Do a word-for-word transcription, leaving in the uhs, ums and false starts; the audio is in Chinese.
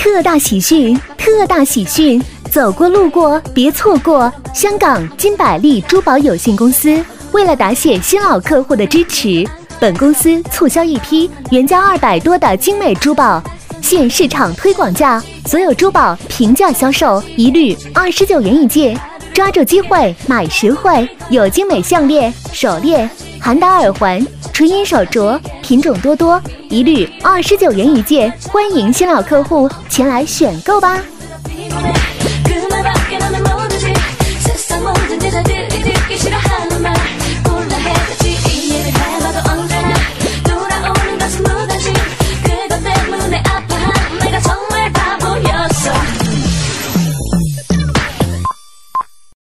特大喜讯！特大喜讯！走过路过别错过！香港金百利珠宝有限公司为了答谢新老客户的支持，本公司促销一批原价二百多的精美珠宝，现市场推广价，所有珠宝平价销售，一律二十九元一件。抓住机会买实惠，有精美项链、手链、韩达耳环、纯银手镯，品种多多，一律二十九元一件。欢迎新老客户前来选购吧。